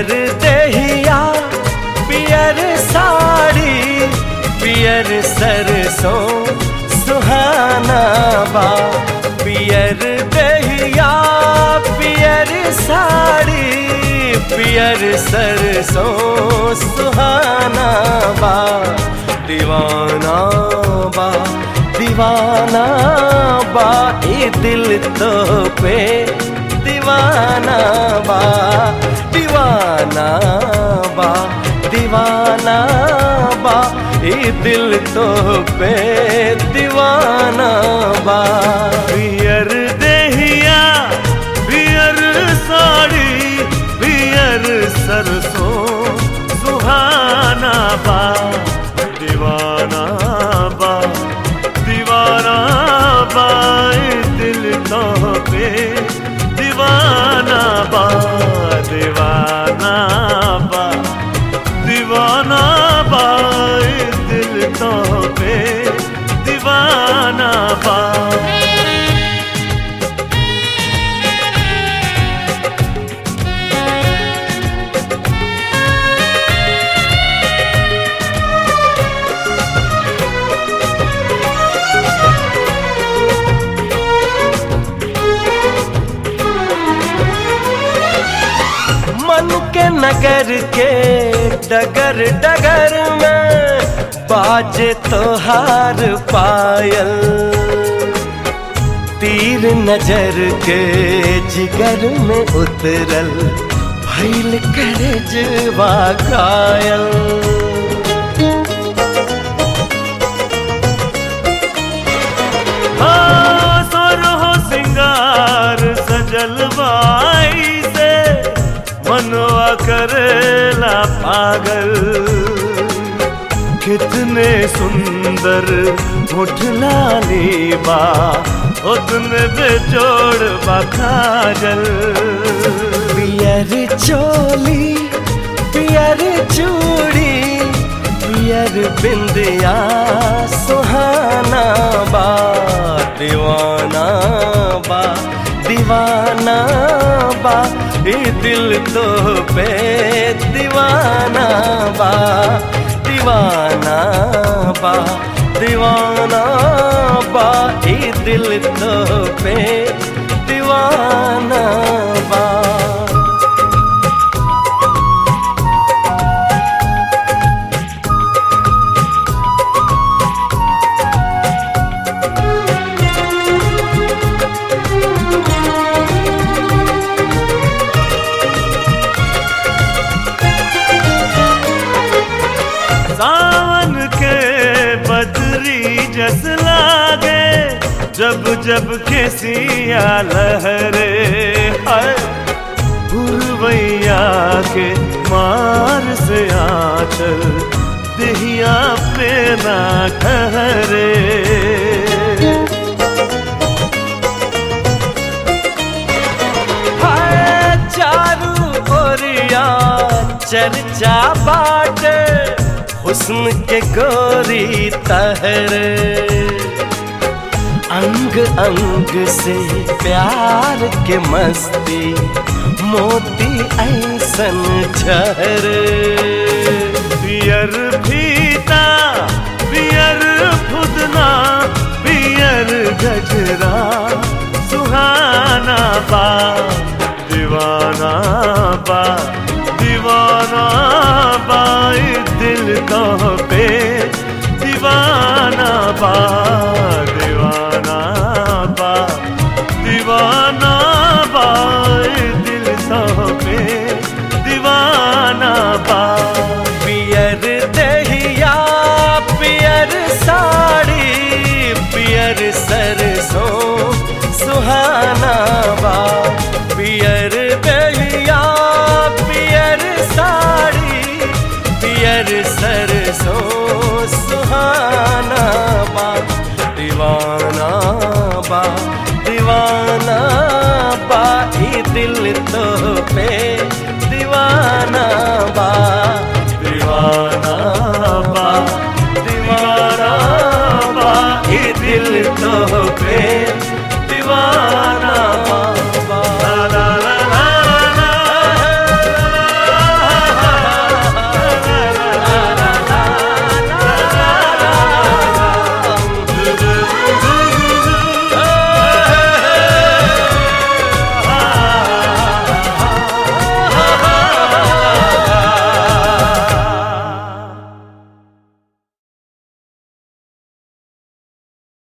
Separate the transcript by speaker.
Speaker 1: पियर देहिया पियर साड़ी पियर सरसों सुहाना बा। पियर देहिया पियर साड़ी पियर सरसों सुहाना बा। दीवाना बा दीवाना बा ये दिल तो पे दीवाना बा। दीवाना बा दीवाना बा ये दिल तो पे दीवाना बा।
Speaker 2: पियर देहिया पियर साड़ी पियर सरसों सुहाना बा। दीवाना बा दीवाना बा दिल तो पे दीवाना बा। दीवाना बा दीवाना बा दिल तो पे दीवाना बा।
Speaker 1: मन के नगर के डगर डगर में बाजे तोहार पायल। तीर नजर के जिगर में उतरल भइल करेजवा घायल।
Speaker 2: सोरहो सिंगार सजल बाई से मनवा करेला पागल। कितने सुंदर मुठलाली बा उतने बेजोड़ बा काजल।
Speaker 1: पियर चोली पियर चूड़ी पियर बिंदिया सुहाना बा। दीवाना बा दीवाना बा ये दिल तो पे दीवाना बा। दीवाना बा दीवाना बा ये दिल तो पे दीवाना बा।
Speaker 2: सावन के बदरी जस लागे जब जब केसिया लहरे। हाय पुरवैया के मार से आंचल देहिया पे ना ठहरे।
Speaker 1: हाय चारू ओरिया चर्चा बाटे हुस्न के गोरी तहरे। अंग अंग से प्यार के मस्ती मोती ऐसन झरे।
Speaker 2: पियर फीता पियर फुदना पियर गजरा सुहाना बा। दीवाना बा दीवाना